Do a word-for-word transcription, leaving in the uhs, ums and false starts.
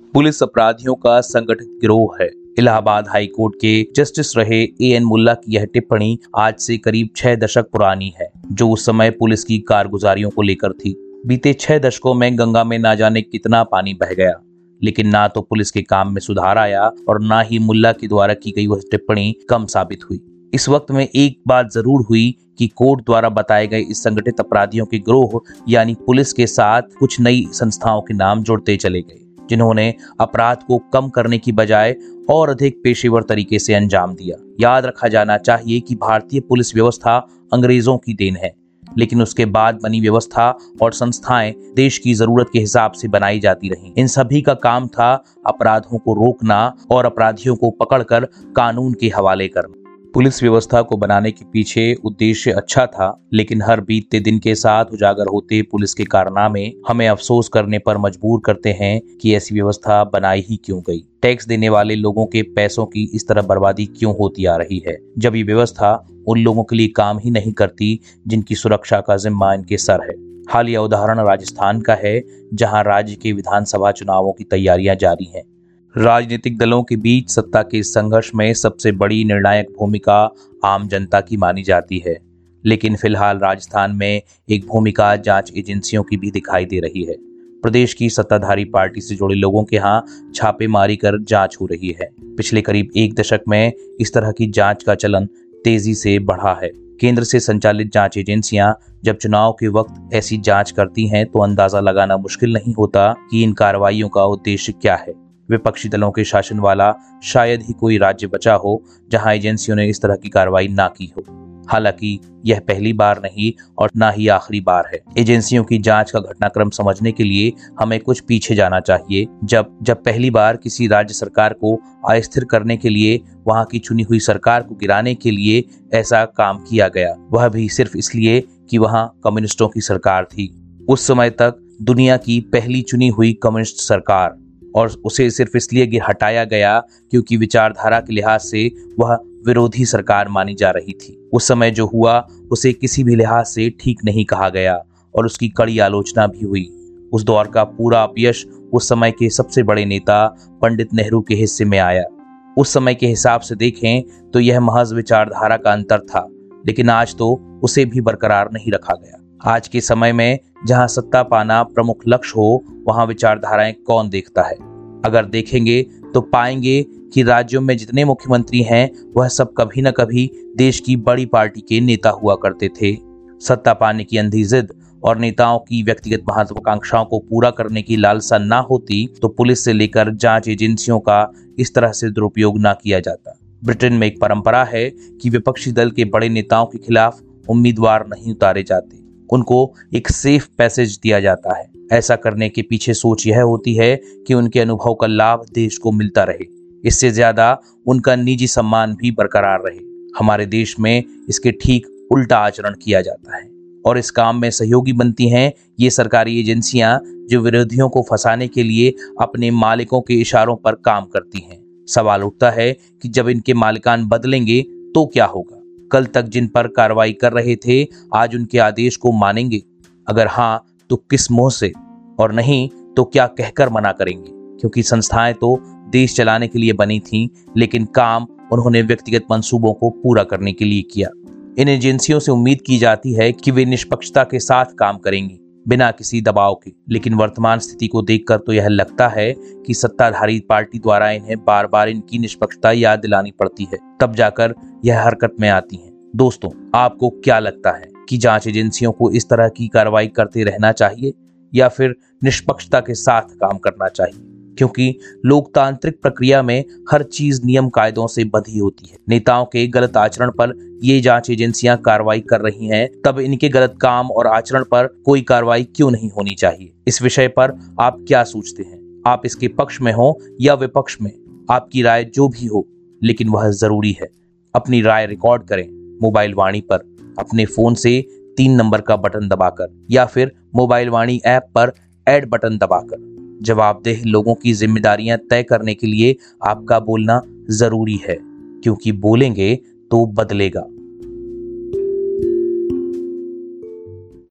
Police अपराधियों का संगठित गिरोह है। इलाहाबाद हाई कोर्ट के जस्टिस रहे ए एन मुल्ला की यह टिप्पणी आज से करीब छह दशक पुरानी है, जो उस समय पुलिस की कारगुजारियों को लेकर थी। बीते छह दशकों में गंगा में ना जाने कितना पानी बह गया, लेकिन ना तो पुलिस के काम में सुधार आया और ना ही मुल्ला के द्वारा की गई वह टिप्पणी कम साबित हुई। इस वक्त में एक बात जरूर हुई कि कोर्ट द्वारा बताए गए इस संगठित अपराधियों के गिरोह यानी पुलिस के साथ कुछ नई संस्थाओं के नाम जुड़ते चले गए, जिन्होंने अपराध को कम करने की बजाय और अधिक पेशेवर तरीके से अंजाम दिया। याद रखा जाना चाहिए कि भारतीय पुलिस व्यवस्था अंग्रेजों की देन है, लेकिन उसके बाद बनी व्यवस्था और संस्थाएं देश की जरूरत के हिसाब से बनाई जाती रहीं। इन सभी का काम था अपराधों को रोकना और अपराधियों को पकड़कर कानून के हवाले करना। पुलिस व्यवस्था को बनाने के पीछे उद्देश्य अच्छा था, लेकिन हर बीतते दिन के साथ उजागर होते पुलिस के कारनामे हमें अफसोस करने पर मजबूर करते हैं कि ऐसी व्यवस्था बनाई ही क्यों गई। टैक्स देने वाले लोगों के पैसों की इस तरह बर्बादी क्यों होती आ रही है, जब ये व्यवस्था उन लोगों के लिए काम ही नहीं करती जिनकी सुरक्षा का जिम्मा इनके सर है। हालिया उदाहरण राजस्थान का है, जहाँ राज्य के विधानसभा चुनावों की तैयारियां जारी हैं। राजनीतिक दलों के बीच सत्ता के संघर्ष में सबसे बड़ी निर्णायक भूमिका आम जनता की मानी जाती है, लेकिन फिलहाल राजस्थान में एक भूमिका जांच एजेंसियों की भी दिखाई दे रही है। प्रदेश की सत्ताधारी पार्टी से जुड़े लोगों के यहाँ छापेमारी कर जांच हो रही है। पिछले करीब एक दशक में इस तरह की जांच का चलन तेजी से बढ़ा है। केंद्र से संचालित जांच एजेंसियां जब चुनाव के वक्त ऐसी जांच करती हैं तो अंदाजा लगाना मुश्किल नहीं होता कि इन कार्रवाइयों का उद्देश्य क्या है। विपक्षी दलों के शासन वाला शायद ही कोई राज्य बचा हो जहां एजेंसियों ने इस तरह की कार्रवाई ना की हो। हालांकि यह पहली बार नहीं और ना ही आखिरी बार है। एजेंसियों की जांच का घटनाक्रम समझने के लिए हमें कुछ पीछे जाना चाहिए। जब जब पहली बार किसी राज्य सरकार को अस्थिर करने के लिए, वहां की चुनी हुई सरकार को गिराने के लिए ऐसा काम किया गया, वह भी सिर्फ इसलिए कि वहां कम्युनिस्टों की सरकार थी। उस समय तक दुनिया की पहली चुनी हुई कम्युनिस्ट सरकार, और उसे सिर्फ इसलिए हटाया गया क्योंकि विचारधारा के लिहाज से वह विरोधी सरकार मानी जा रही थी। उस समय जो हुआ उसे किसी भी लिहाज से ठीक नहीं कहा गया और उसकी कड़ी आलोचना भी हुई। उस दौर का पूरा अपयश उस समय के सबसे बड़े नेता पंडित नेहरू के हिस्से में आया। उस समय के हिसाब से देखें तो यह महज विचारधारा का अंतर था, लेकिन आज तो उसे भी बरकरार नहीं रखा गया। आज के समय में जहां सत्ता पाना प्रमुख लक्ष्य हो, वहां विचारधाराएं कौन देखता है? अगर देखेंगे तो पाएंगे कि राज्यों में जितने मुख्यमंत्री हैं वह सब कभी न कभी देश की बड़ी पार्टी के नेता हुआ करते थे। सत्ता पाने की अंधी जिद और नेताओं की व्यक्तिगत महत्वाकांक्षाओं को पूरा करने की लालसा ना होती तो पुलिस से लेकर जांच एजेंसियों का इस तरह से दुरुपयोग ना किया जाता। ब्रिटेन में एक परंपरा है कि विपक्षी दल के बड़े नेताओं के खिलाफ उम्मीदवार नहीं उतारे जाते, उनको एक सेफ पैसेज दिया जाता है। ऐसा करने के पीछे सोच यह होती है कि उनके अनुभव का लाभ देश को मिलता रहे, इससे ज्यादा उनका निजी सम्मान भी बरकरार रहे। हमारे देश में इसके ठीक उल्टा आचरण किया जाता है और इस काम में सहयोगी बनती हैं ये सरकारी एजेंसियां जो विरोधियों को फंसाने के लिए अपने मालिकों के इशारों पर काम करती हैं। सवाल उठता है कि जब इनके मालिकान बदलेंगे तो क्या होगा? कल तक जिन पर कार्रवाई कर रहे थे आज उनके आदेश को मानेंगे? अगर हाँ तो किस मुंह से, और नहीं तो क्या कहकर मना करेंगे? क्योंकि संस्थाएं तो देश चलाने के लिए बनी थीं, लेकिन काम उन्होंने व्यक्तिगत मंसूबों को पूरा करने के लिए किया। इन एजेंसियों से उम्मीद की जाती है कि वे निष्पक्षता के साथ काम करेंगी, बिना किसी दबाव के, लेकिन वर्तमान स्थिति को देखकर तो यह लगता है कि सत्ताधारी पार्टी द्वारा इन्हें बार बार इनकी निष्पक्षता याद दिलानी पड़ती है, तब जाकर यह हरकत में आती हैं। दोस्तों, आपको क्या लगता है कि जांच एजेंसियों को इस तरह की कार्रवाई करते रहना चाहिए या फिर निष्पक्षता के साथ काम करना चाहिए? क्योंकि लोकतांत्रिक प्रक्रिया में हर चीज नियम कायदों से बंधी होती है। नेताओं के गलत आचरण पर ये जांच एजेंसियां कार्रवाई कर रही हैं, तब इनके गलत काम और आचरण पर कोई कार्रवाई क्यों नहीं होनी चाहिए? इस विषय पर आप क्या सोचते हैं? आप इसके पक्ष में हो या विपक्ष में? आपकी राय जो भी हो, लेकिन वह जरूरी है। अपनी राय रिकॉर्ड करें मोबाइल वाणी पर, अपने फोन से तीन नंबर का बटन दबाकर या फिर मोबाइल वाणी ऐप पर ऐड बटन दबाकर। जवाबदेह लोगों की जिम्मेदारियां तय करने के लिए आपका बोलना जरूरी है, क्योंकि बोलेंगे तो बदलेगा।